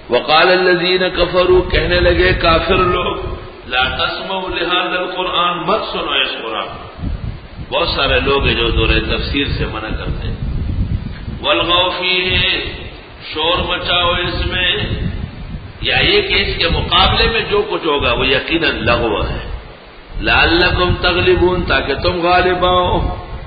وقال الذین کفروا، کہنے لگے کافر لوگ، لا تسمعوا لهذا القرآن، مت سنو اس قرآن. بہت سارے لوگ ہیں جو دور تفسیر سے منع کرتے ہیں. والغوا فیہ، شور مچاؤ اس میں، یا یہ کہ اس کے مقابلے میں جو کچھ ہوگا وہ یقیناً لغو ہے. لعلکم تغلبون، تاکہ تم غالب آؤ.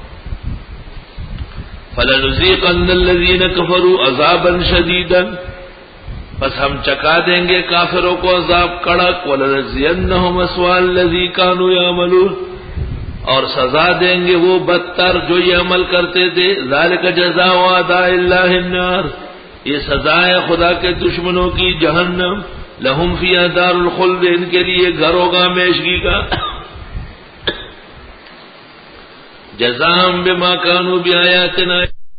فلنذیقن الذین کفروا عذابا شدیدا، بس ہم چکا دیں گے کافروں کو عذاب کڑک. ولنجزینہم اسوأ الذی کانوا یعملون، اور سزا دیں گے وہ بدتر جو یہ عمل کرتے تھے. ذالک جزاء اعداء اللہ النار، یہ سزا ہے خدا کے دشمنوں کی جہنم. لہم فیہا دار الخلد، ان کے لیے گھر ہوگا ہمیشگی کا. جزاء بما كانوا بآیاتنا،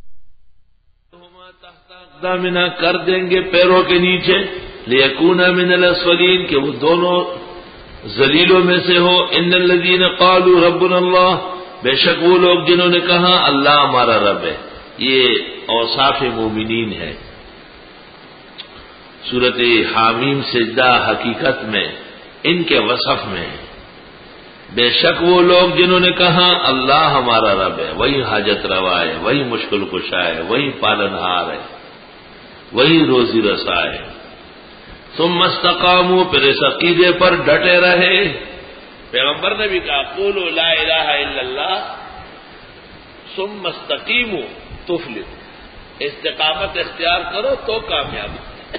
اقدامنا، کر دیں گے پیروں کے نیچے. لیکون من الاسفلین، کہ وہ دونوں ذلیلوں میں سے ہو. ان الذین قالوا ربنا اللہ، بے شک وہ لوگ جنہوں نے کہا اللہ ہمارا رب ہے. یہ اوصاف مومنین ہے. سورۃ حامیم سجدہ حقیقت میں ان کے وصف میں ہے. بے شک وہ لوگ جنہوں نے کہا اللہ ہمارا رب ہے، وہی حاجت روا ہے، وہی مشکل کشا ہے، وہی پالنہار ہے، وہی روزی رسا ہے. ثم استقاموا، پھر اس عقیدے پر ڈٹے رہے. پیغمبر نے بھی کہا قولوا لا الہ الا اللہ ثم استقیموا تفلحوا، استقامت اختیار کرو تو کامیاب.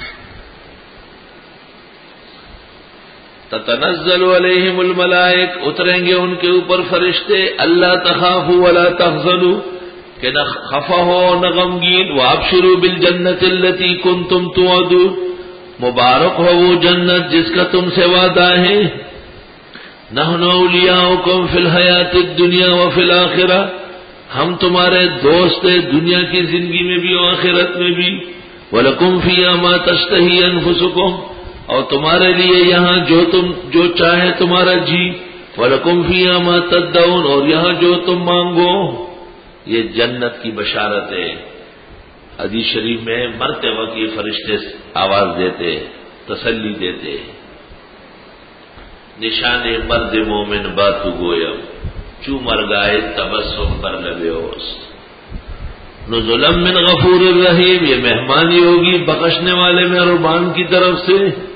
تتنزل علیہم الملائک، اتریں گے ان کے اوپر فرشتے. اللہ تخافوا ولا تحزنوا، کہ نہ خفا ہو نہ غمگین. وابشروا بالجنۃ التي کنتم توعدون، مبارک ہو وہ جنت جس کا تم سے وعدہ ہے. نحن اولیاؤکم فی الحیات الدنیا وفی الآخرہ، ہم تمہارے دوست ہیں دنیا کی زندگی میں بھی اور آخرت میں بھی. ولکم فیہا ما تشتہی انفسکم، اور تمہارے لیے یہاں جو چاہے تمہارا جی. وَلَكُمْ فِيهَا مَا تَدَّعُونَ، اور یہاں جو تم مانگو. یہ جنت کی بشارت ہے. حدیث شریف میں مرتے وقت یہ فرشتے آواز دیتے، تسلی دیتے. نشان مرد مومن باتو گویم، چو مر گائے تبسم پر لبے اوس. نزلا من غفور الرحیم، یہ مہمانی ہوگی بخشنے والے مہربان کی طرف سے.